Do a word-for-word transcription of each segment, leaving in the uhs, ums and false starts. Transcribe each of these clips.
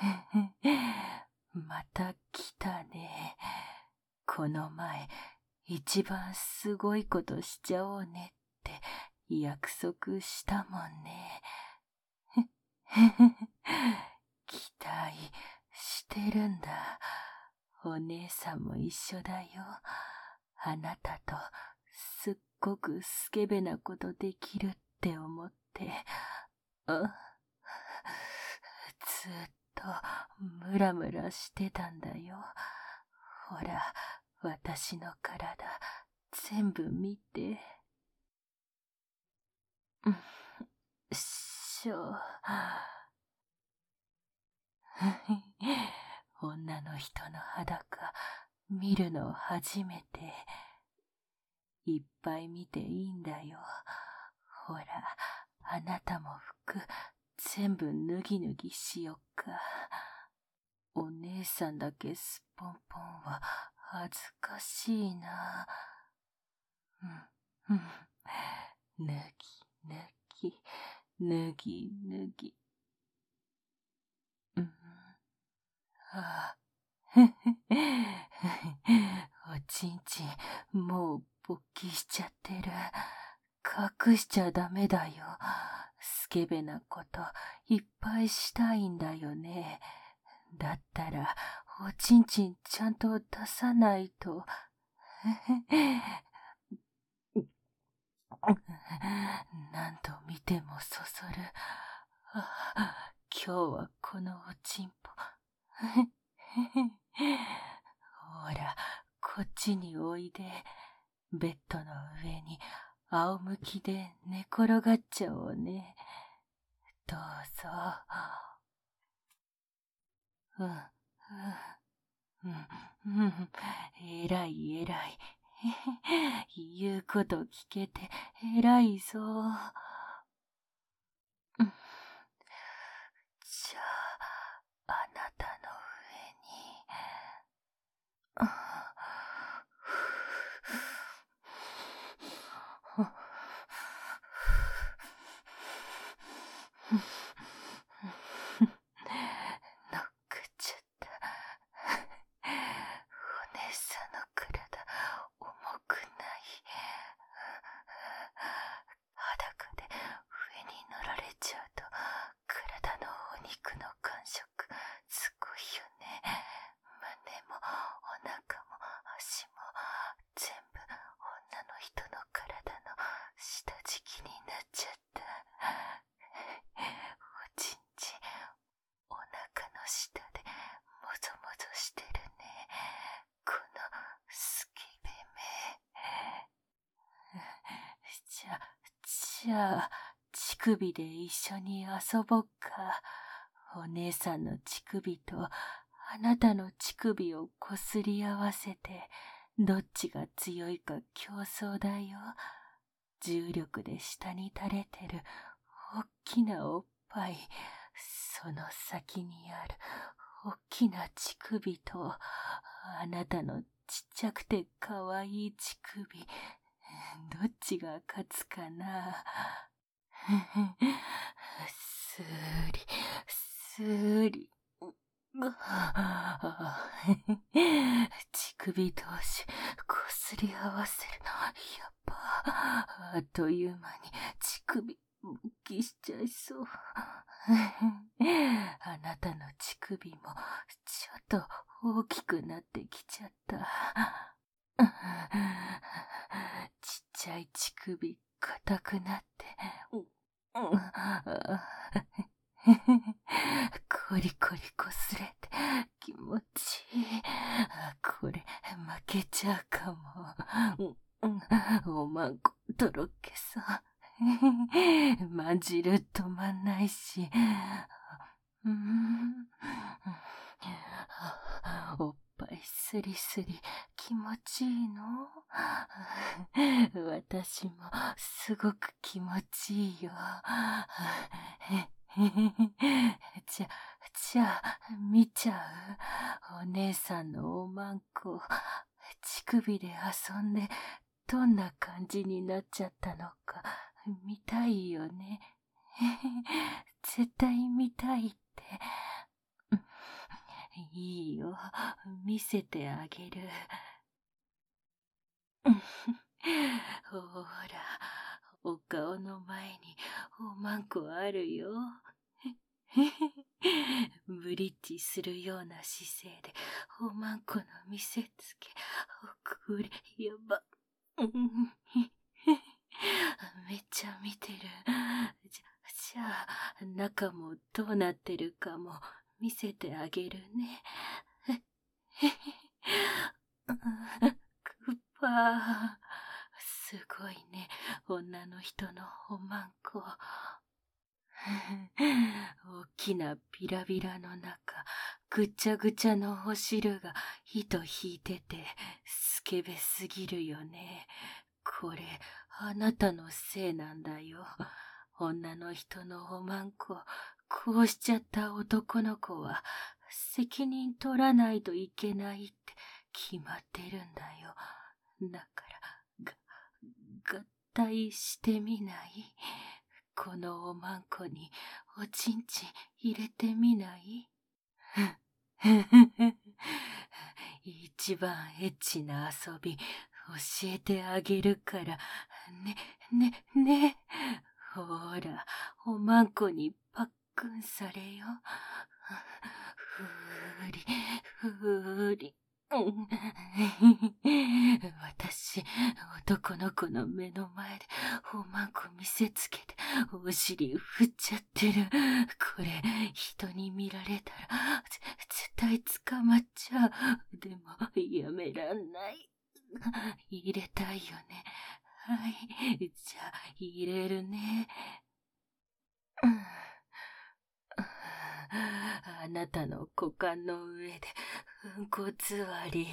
また来たね。この前、一番すごいことしちゃおうねって約束したもんね。期待してるんだ。お姉さんも一緒だよ。あなたとすっごくスケベなことできるって思って、あずっとムラムラしてたんだよ。ほら、私の体全部見て。しょ女の人の裸見るの初めて。いっぱい見ていいんだよ。ほら、あなたも服全部脱ぎ脱ぎしよっか。お姉さんだけすっぽんぽんは恥ずかしいな。うん、うん。脱ぎ脱ぎ、脱ぎ脱ぎ。うん。ああ。おちんちん、もう勃起しちゃってる。隠しちゃダメだよ。スケベなこといっぱいしたいんだよね。だったら、おちんちんちゃんと出さないと。何度見てもそそる。あ、今日はこのおちんぽ。ほら、こっちにおいで。ベッドの上に仰向きで寝転がっちゃおうね。どうぞ。うん、うん、うん、えらいえらい。言うこと聞けてえらいぞ。じゃあ、あなたの上に。乗っかっちゃった。お姉さんの体重くない。裸で上に乗られちゃうと体のお肉の感触すごいよね。胸もお腹も足も全部女の人の体の下敷きになっちゃった。おちんちんお腹の下でもぞもぞしてるね。このスケベめ。じゃ、じゃあ、乳首で一緒に遊ぼっか。お姉さんの乳首とあなたの乳首をこすり合わせて、どっちが強いか競争だよ。重力で下に垂れてるおっきなおっぱい、その先にあるおっきな乳首と、あなたのちっちゃくてかわいい乳首、どっちが勝つかな。すーり、すーり。乳首同士こすり合わせるのやっぱあっという間に乳首勃起しちゃいそう。あなたの乳首もちょっと大きくなってきちゃった。ちっちゃい乳首硬くなって、コリコリこすれて気持ちいい。これ負けちゃうかも。おまんことろけそう。まんじる止まんないし。うん、おっぱいすりすり気持ちいいの？私もすごく気持ちいいよ。じゃ、じゃあ、見ちゃう？お姉さんのおまんこ、乳首で遊んで、どんな感じになっちゃったのか、見たいよね。絶対見たいって。 いいよ、見せてあげる。ほら、お顔の前におまんこあるよ。ブリッジするような姿勢でおまんこの見せつけ、これやば。めっちゃ見てる。じゃ、じゃあ、中もどうなってるかも見せてあげるね。クッパー。すごいね、女の人のおまんこ。大きなビラビラの中、ぐちゃぐちゃのお汁が糸引いてて、スケベすぎるよね。これ、あなたのせいなんだよ。女の人のおまんこ、こうしちゃった男の子は、責任取らないといけないって決まってるんだよ。だから、が、合体してみない？このおまんこにおちんちん入れてみない？一番エッチな遊び教えてあげるから、ね、ね、ね。ほら、おまんこにパックンされよ。ふーり、ふーり。私、男の子の目の前でおまんこ見せつけてお尻振っちゃってる。これ、人に見られたら絶対捕まっちゃう。でも、やめらんない。入れたいよね。はい、じゃあ入れるね。あなたの股間の上でうんこ座り。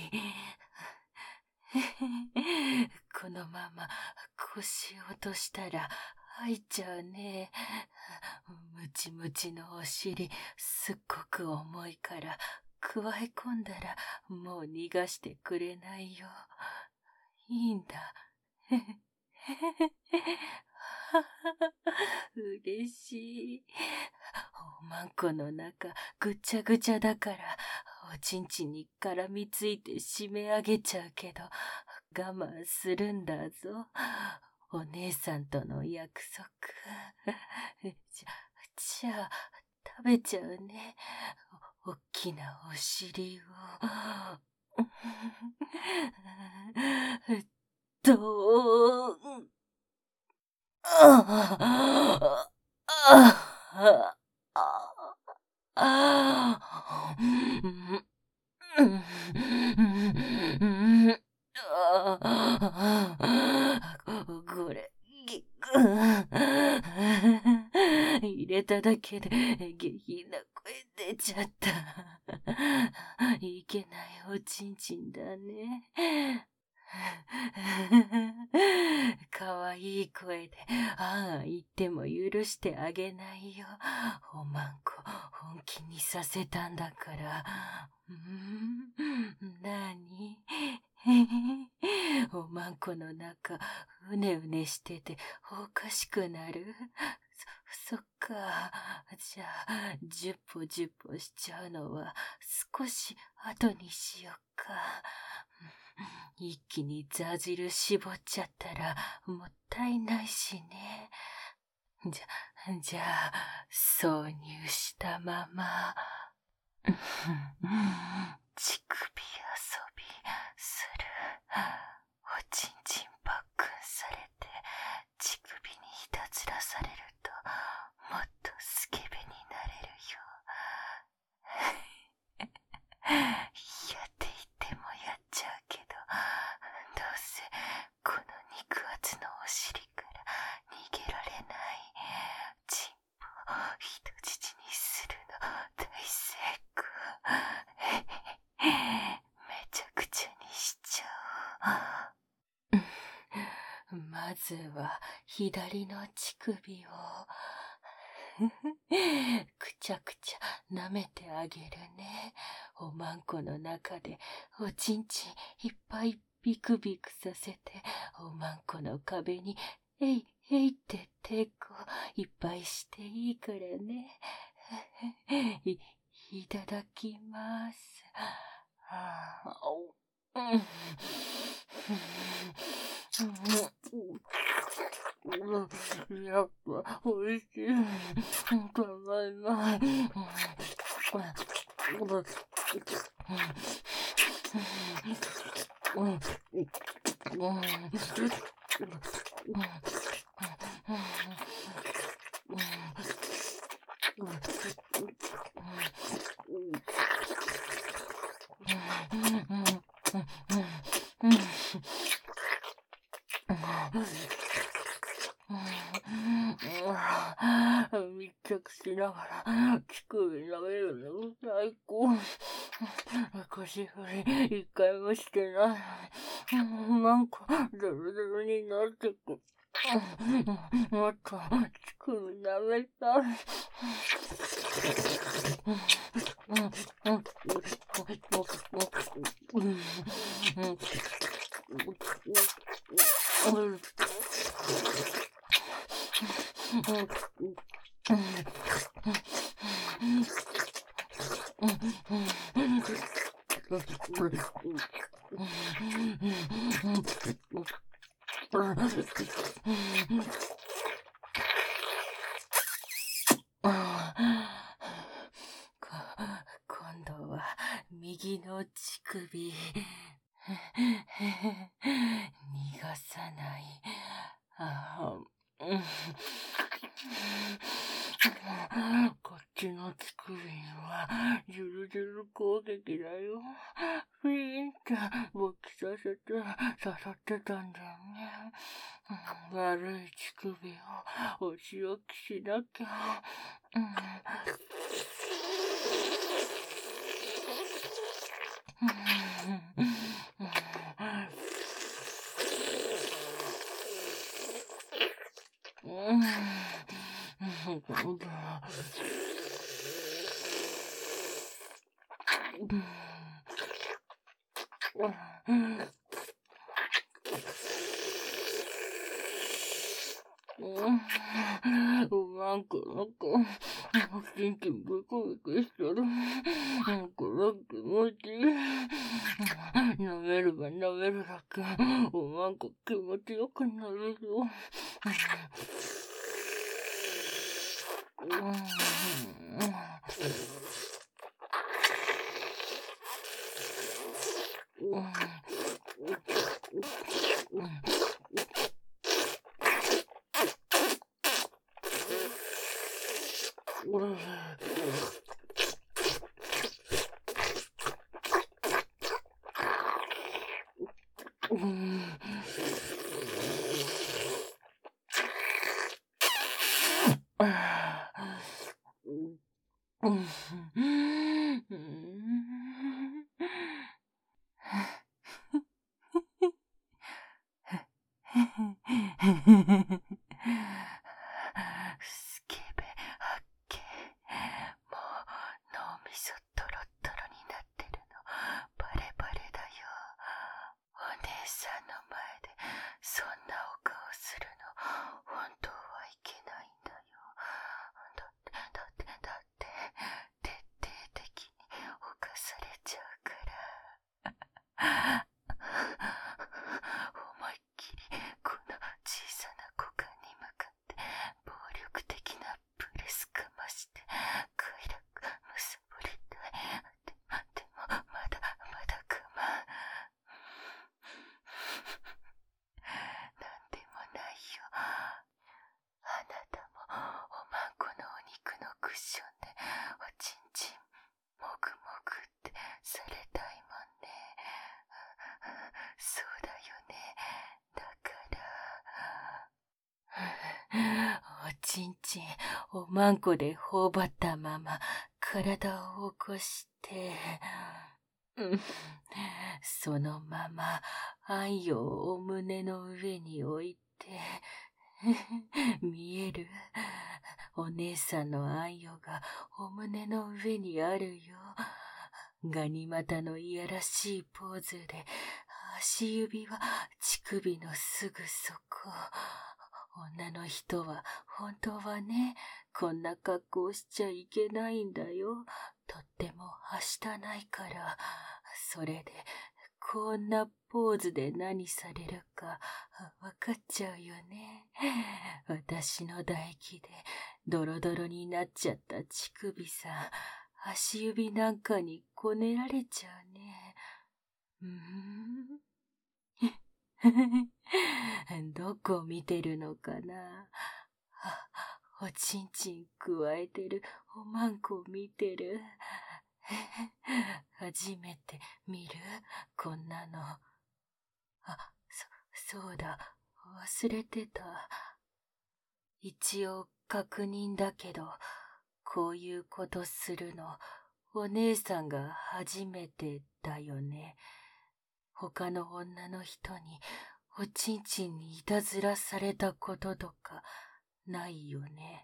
このまま腰落としたら入っちゃうね。ムチムチのお尻すっごく重いから加え込んだらもう逃がしてくれないよ。いいんだ。嬉しい。おまんこの中ぐちゃぐちゃだからおちんちんに絡みついて締め上げちゃうけど我慢するんだぞ。お姉さんとの約束。じゃ、じゃあ食べちゃうね。おっきなお尻を。どーん。ああああこれ、入れただけで下品な声出ちゃった。いけないおちんちんだね。かわいい声で、ああ言っても許してあげないよ。おまんこ、本気にさせたんだから。んーなにおまんこの中、うねうねしてておかしくなる？そ、そっか。じゃあ、じゅっぽじゅっぽしちゃうのは少し後にしよっか。一気にザ汁絞っちゃったらもったいないしね。じゃ、じゃあ、挿入したまま。乳首遊びする。おちんちんパックンされて乳首にいたずらされるともっとスケベになれるよ。やって言ってもやっちゃうけど、どうせこの肉厚のお尻から逃げられない。チンポ人質にするの大成功。めちゃくちゃにしちゃおう。まずは左の乳首をくちゃくちゃ舐めてあげるね。おまんこの中でおちんちんいっぱいビクビクさせて、おまんこの壁にえいえいって抵抗いっぱいしていいからね。いいただきます。あうん。やっぱおいしい。ただいま。密着しながら乳首舐めるの最高。腰振り一回もしてないのに、なんかドロドロになってく。もっと乳首舐めたい。今度は右の乳首逃がさない。あうんこっちの乳首はジュルジュル攻撃だよ。ピーンって勃起させて刺さってたんだよね。悪い乳首をお仕置きしなきゃ。なんか、なんか、キンキンブクブクしてる。なんか、気持ちいい。舐めれば舐めるだけ、なんか気持ちよくなるよ。スケベ発見。もう脳みそトロットロになってるのバレバレだよ。お姉さんの前でそんなお顔するの本当はいけないんだよ。だってだってだって徹底的に犯されちゃうから思いっきりこの小さな股間に向かって暴力的なプレスかまして快楽むさぼりたい。ででもまだまだ我慢。なんでもないよ。あなたもおまんこのお肉のクッションでおちんちんもぐもぐってされたいもんね。そうだよね。だからおちんちんおまんこで頬張ったまま体を起こしてうんそのままあんよをお胸の上に置いて見える？お姉さんのあんよがお胸の上にあるよ。ガニ股のいやらしいポーズで足指は乳首のすぐそこ。 女の人は本当はね、こんな格好をしちゃいけないんだよ。とってもはしたないから、それで、こんなポーズで何されるかわかっちゃうよね。私の唾液でドロドロになっちゃった乳首さ、足指なんかにこねられちゃうね。うーんどこ見てるのかな。あ、おちんちんくわえてるおまんこ見てる。初めて見るこんなの。あ、そ、そうだ、忘れてた。一応確認だけど、こういうことするの、お姉さんが初めてだよね。他の女の人におちんちんにいたずらされたこととかないよね。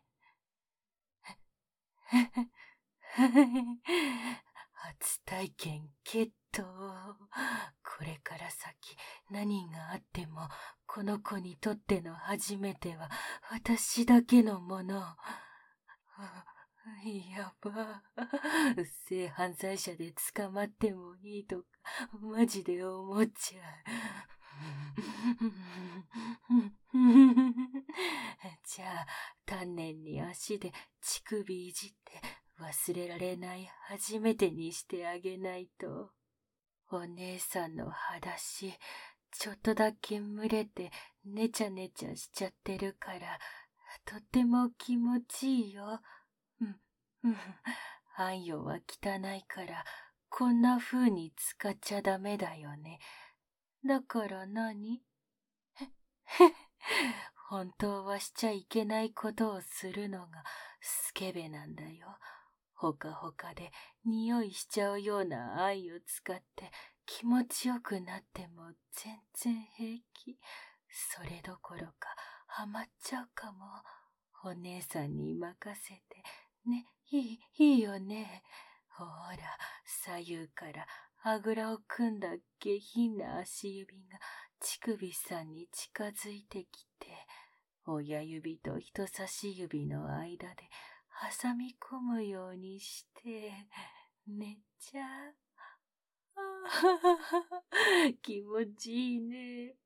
初体験ゲット。これから先何があってもこの子にとっての初めては私だけのもの。やば。性犯罪者で捕まってもいいとかマジで思っちゃう。じゃあ丹念に足で乳首いじって忘れられない初めてにしてあげないと。お姉さんの裸足、ちょっとだけ蒸れてねちゃねちゃしちゃってるから、とっても気持ちいいよ。うん、うん。あんよは汚いから、こんな風に使っちゃダメだよね。だから何？本当はしちゃいけないことをするのがスケベなんだよ。ほかほかで匂いしちゃうような愛を使って気持ちよくなっても全然平気。それどころかハマっちゃうかも。お姉さんに任せて。ね、いい、いいよね。ほら、左右からあぐらを組んだ下品な足指が乳首さんに近づいてきて、親指と人差し指の間で挟み込むようにして、寝ちゃう。気持ちいいね。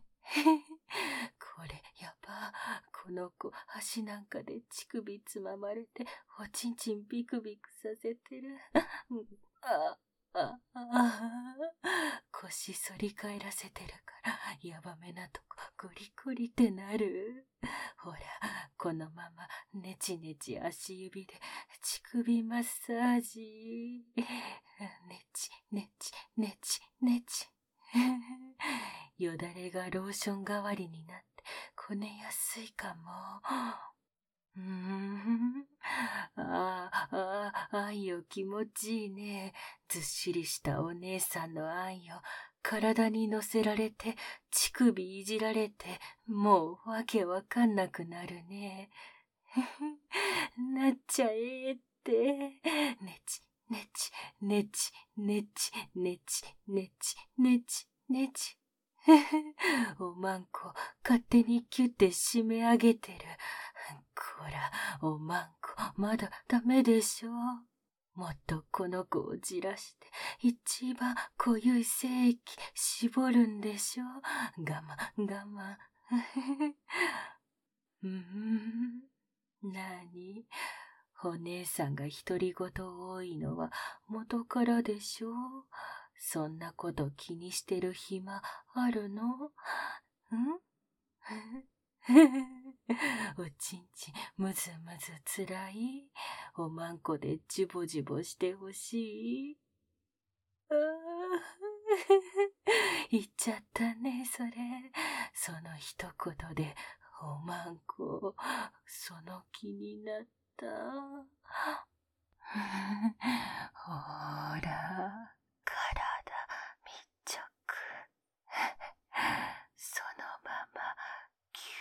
これやば。この子足なんかで乳首つままれておちんちんビクビクさせてる。あああ腰反り返らせてるからやばめなとこゴリゴリってなる。ほらこのままネチネチ足指で乳首マッサージ。ネチネチネチネチ。よだれがローション代わりになってこねやすいかも。うーん。ああ、ああ、愛よ気持ちいいね。ずっしりしたお姉さんの愛よ。体に乗せられて、乳首いじられて、もうわけわかんなくなるね。なっちゃえって。ねち、ねち、ねち、ねち、ねち、ねち、ねち、ねち。おまんこ、勝手にキュって締め上げてる。こら、おまんこ、まだダメでしょ。もっとこの子をじらして、一番濃ゆい精液絞るんでしょ。我慢、我慢。うーん、なに？お姉さんが独り言多いのは元からでしょ。そんなこと気にしてる暇あるの？ん？おちんちんむずむずつらい？おまんこでジボジボしてほしい？あ言っちゃったね、それ。その一言でおまんこその気になった。ほら、体密着。そのままぎゅ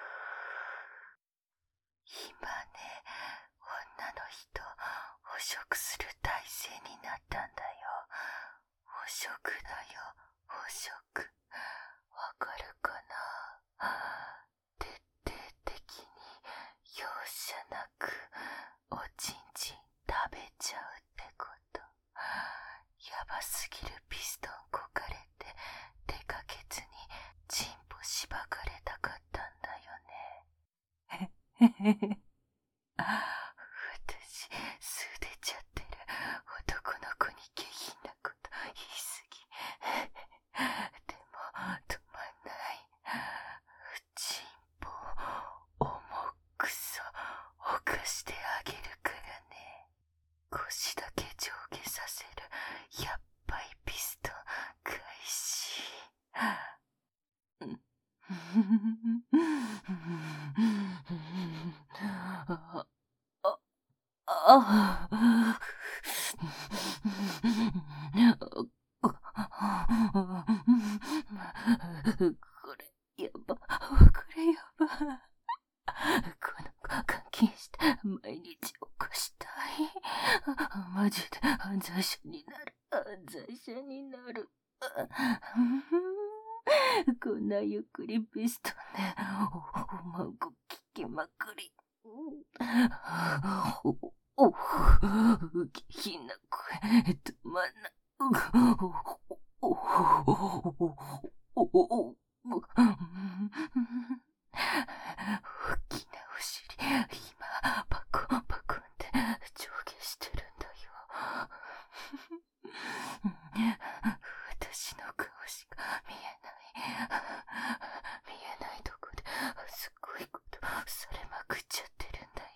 ー。今ね、女の人捕食する体勢になったんだよ。捕食だよ、捕食。わかるかな？てって私、素出ちゃってる男の子に下品なこと言いすぎ。でも、止まんない。チンポ、重くそ、犯してあげるからね。腰だけ上下させる、やっぱりピストン、開始。ああこれやば、これやば。この監禁して毎日起こしたい。マジで犯罪者になる。犯罪者になる。こんなゆっくりピストンでおまんこ聞きまくり。お、お、下品な声、止まんな。お、お、お、お、大きなお尻、今、パコンパコンって上下してるんだよ。私の顔しか見えない。見えないとこですごいことされまくっちゃってるんだよ。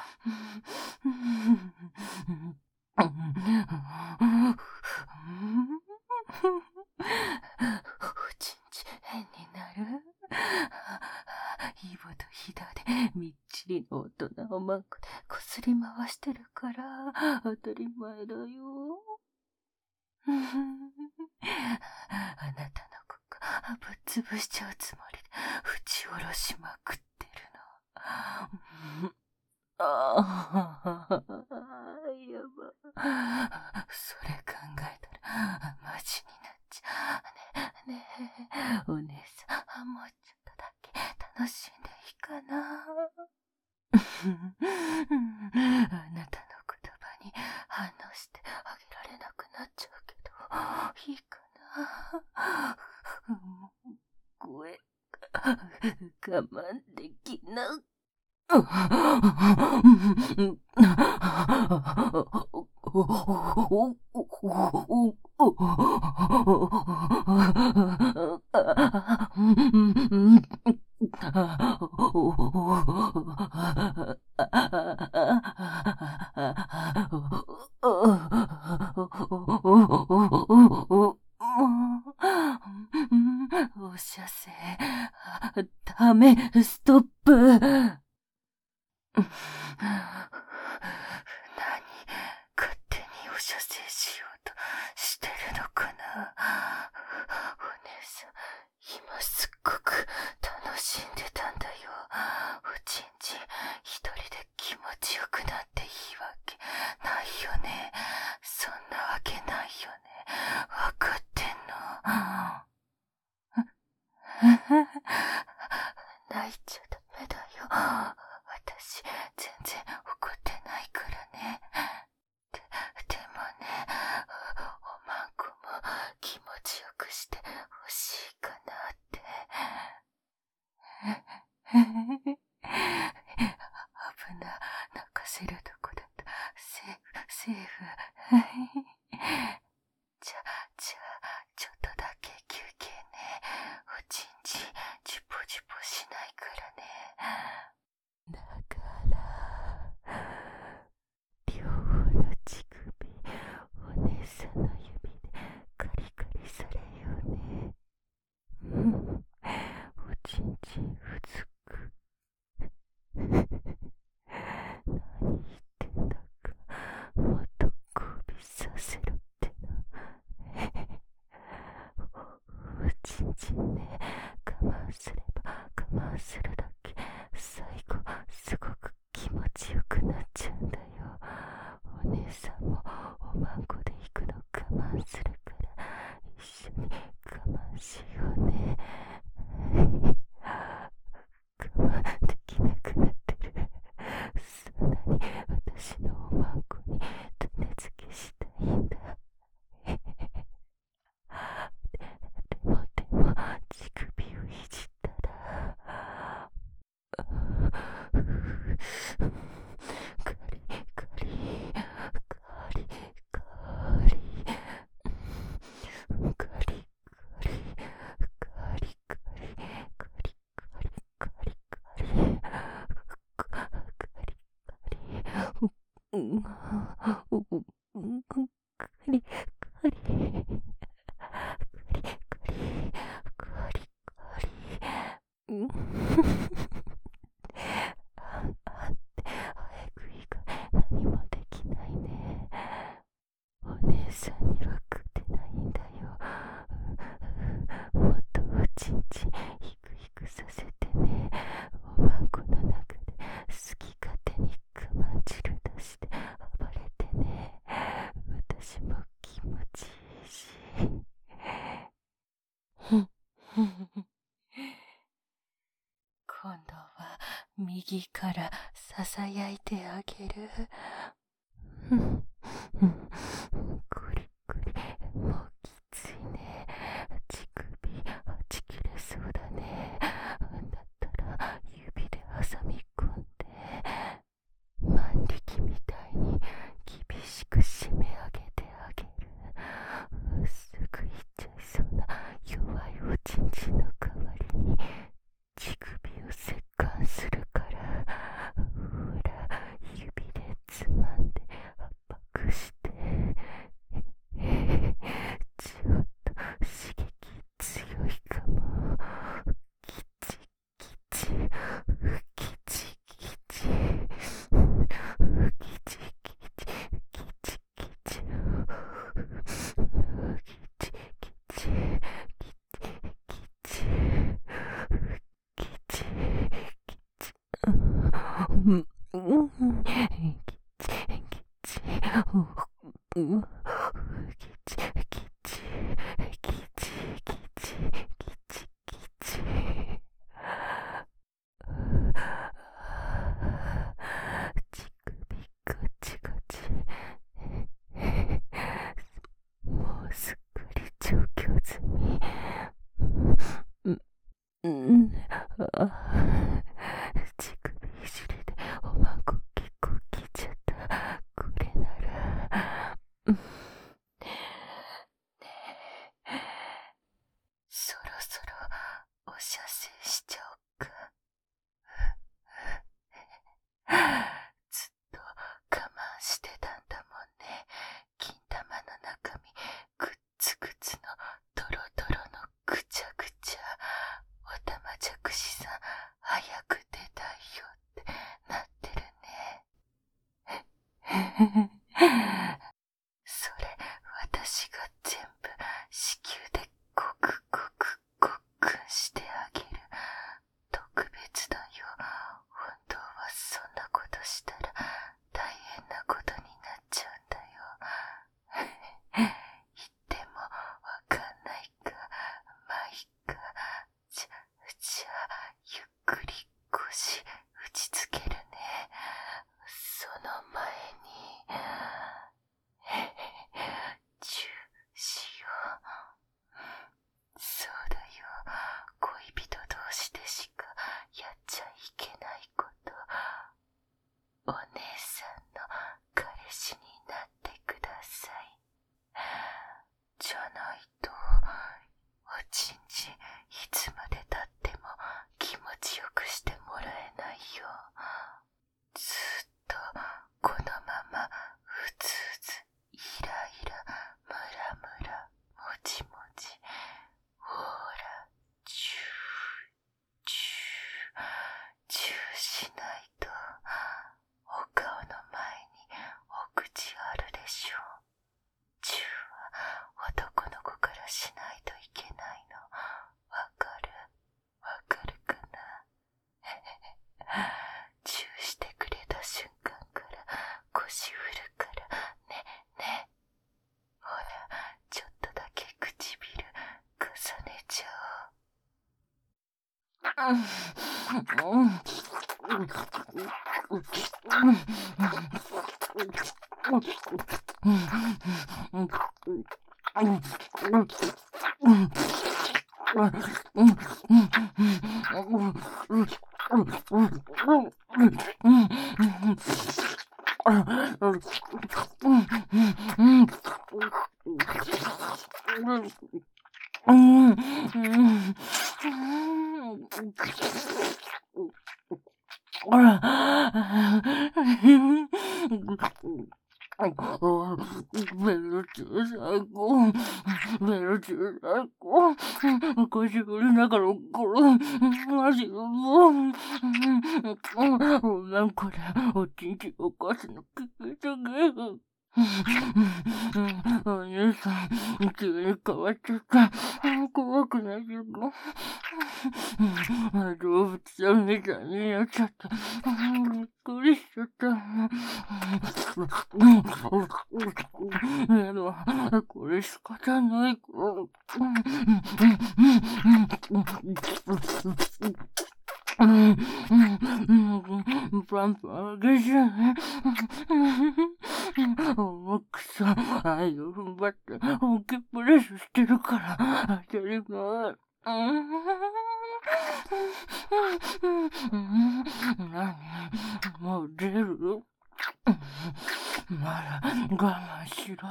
おちんち変になる。イボとヒダでみっちりの大人をマンコでこすり回してるから当たり前だよ。あなたの子がぶっ潰しちゃうつもりで打ち下ろしまくってるの。ああ、やば。それ考えたらマジになっちゃう。ね、ねえ、お姉さん、もうちょっとだけ楽しんでいいかな。あなたの言葉に反応してあげられなくなっちゃうけど、いいかな。もう声が我慢できない。お射精、ダメ、ストップ。何、勝手にお射精しようとしてるのかな。お姉さん、今すっごく楽しんでたんだよ。おちんちん一人で気持ちよくなっていいわけないよね。そんなわけないよね。わかってんの。泣いちゃダメだよ。私、全然怒ってないからね。で、でもね、おまんこも気持ちよくしてほしいかなって。危な、泣かせるとこだった。セーフ、セーフ。じゃ、じゃあ、ちょっとだけ休憩ね。おちんち、ジュポジュポしないからね。だから、両方の乳首、お姉さんの指でカリカリされようね。うん、おちんちうずく。何言ってんだか、もっと交尾させろっての。おちんちんね、我慢すれば我慢するだけ最後すごく気持ちよくなっちゃうんだよ。お姉さんもおまんこで行くの我慢するから一緒に我慢しようね。我慢できなくなってる。そんなに私のおまんこに種付けしたいんだ。でもでも乳首をいじったら、 うんうんカリカリカリカリカリカリうんああって早く以外何もできないね。お姉さんには勝てないんだよ。もっとおちんちんヒクヒクさせてね。おまんこの中で好き勝手にくまん汁出して暴れてね。私も気持ちいいし。今度は右からささやいてあげる。クリクリ、もうきついね。乳首はち切れそうだね。だったら指で挟み込んで万力みたいに厳しく締め上げてあげる。すぐいっちゃいそうな弱いおちんちんの代わりに乳首を切断するから、ほら指でつまんで圧迫して、ちょっと刺激強いかも。キチキチキチキチキチキチキチキチキチうんうんうん乳首ガチガチ。もうすっかり調教済み。うんうんあ乳首いじりでおまんこ結構切っちゃった。これならうんねえ、そろそろお射精しちゃおっか。ずっと我慢してたんだもんね。金玉の中身グッツグツのトロトロのぐちゃぐちゃ。おたまじゃくしさん早く出たいよってなってるね。それ私が全部子宮でゴクゴクごっくんしてあげる。特別だよ。本当はそんなことしたら大変なことになっちゃうんだよ。言ってもわかんないか。まあいっか。じゃ、じゃあゆっくり腰打ちつけるね。その前にチューしよう。そうだよ。恋人同士でしかやっちゃいけないこと。お姉さんの彼氏になってください。じゃないとおちんちんいつまでたっても気持ちよくしてもらえないよ。ずっとこのままうつうつイライラムラムラもちもち。ほらチューチューチューしないと。お顔の前にお口あるでしょ。チューは男の子からしないといけないの。わかるわかるかな。チューしてくれた瞬間から腰振るからねね。ほらちょっとだけ唇重ねちゃおう。うんうんベルチュー最高。ベルチュー最高。腰振りながらこれ、マジうぼ。ごめんこれ、おちんちおかしの聞きすぎ。お姉さん、急に変わっちゃった。怖くないけど。動物さんみたいになっちゃった。びっくりしちゃった。でも、これ仕方ないから。うん、うん、パンパンあげちゃうね。重くそ、愛を踏ん張って、本気プレスしてるから、当たり前。何もう出るまだ我慢しろ。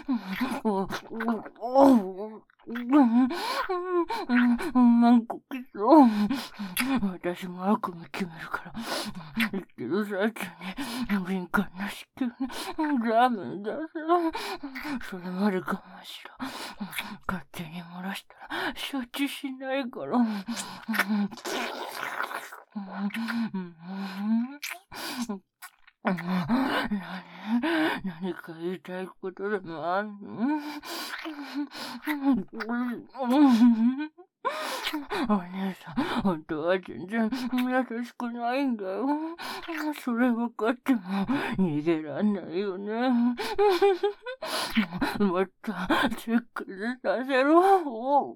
何個きそう。私も悪夢決めるから。生きてる最中に敏感な子宮にラーメン出せろ。それまで我慢しろ。勝手に漏らしたら承知しないから。何、何か言いたいことでもあんの？お姉さん、本当は全然優しくないんだよ。それ分かっても逃げらんないよね。もっとセックスさせろ。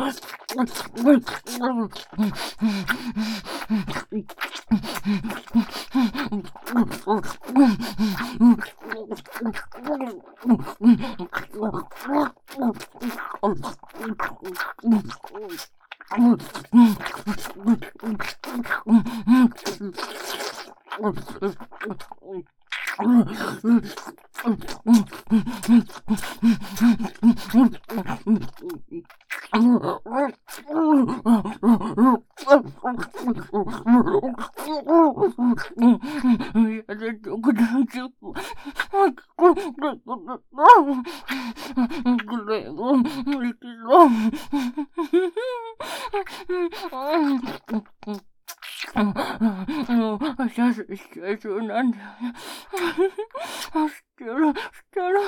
もう、射精しちゃいそうなんだよね。したら、したら、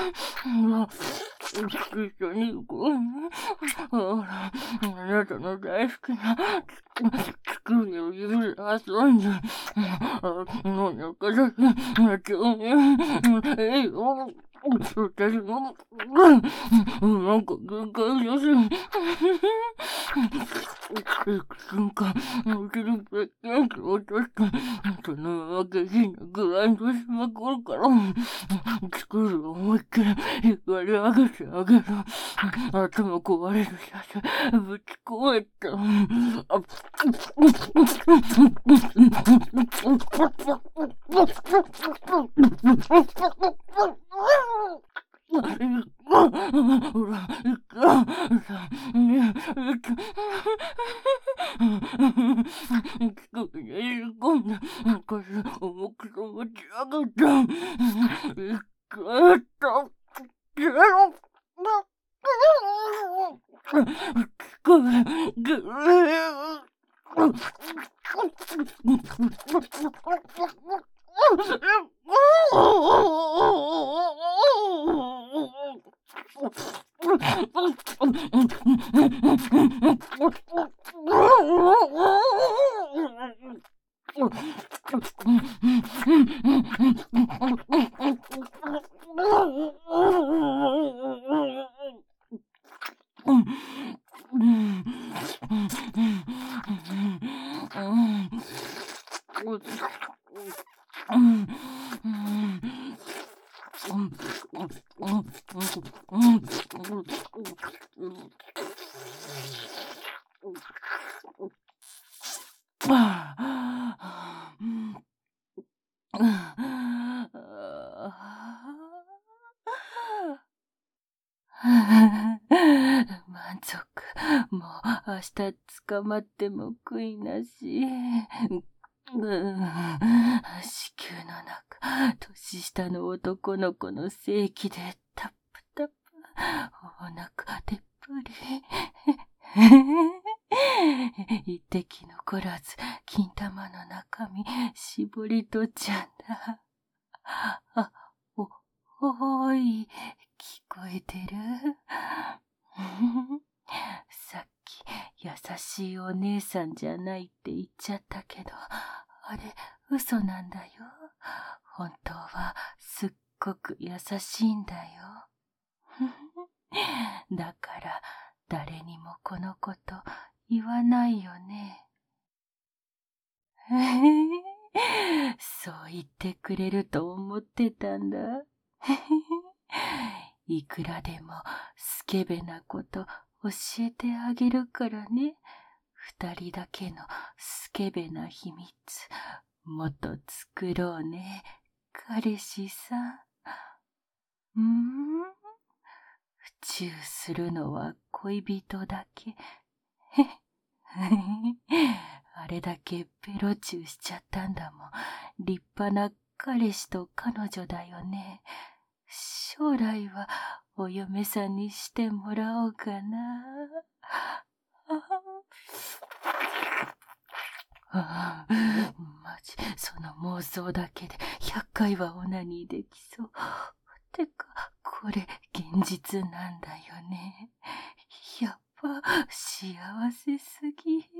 一緒に行こう。ほら、あなたの大好きな乳首を指で遊んで、お腹だけ、興味、ええよ。私も、なんか限界ですよ。瞬間、うちのペッケンキを落として、そのまま下品なグラインドしまくるから、作る思いっきり引っ張り上げてあげる。頭壊れる写真、ぶち壊れた。ほら、いくよ。ね、えっと、乳首に入れ込んで、腰重くそ持ち上げた。いくえた。ゼロ。乳首、ぐー。満足。もう明日捕まっても悔いなし。 うーん、子宮の中、年下の男の子の性器でタップタップ、お腹でっぷり。一滴残らず、金玉の中身、絞りとっちゃんだ。あ、お、おーい、聞こえてる？さっき、優しいお姉さんじゃないって言っちゃったけど、あれ、嘘なんだよ。本当は、すっごく優しいんだよ。だから、誰にもこのこと言わないよね。そう言ってくれると思ってたんだ。いくらでもスケベなこと教えてあげるからね。二人だけのスケベな秘密、もっと作ろうね、彼氏さん。うーん、チューするのは恋人だけ。あれだけペロチューしちゃったんだもん。立派な彼氏と彼女だよね。将来はお嫁さんにしてもらおうかな。ああ、マジ、その妄想だけでひゃっかいはオナニーできそう。てか、これ現実なんだよね。やっぱ幸せすぎ。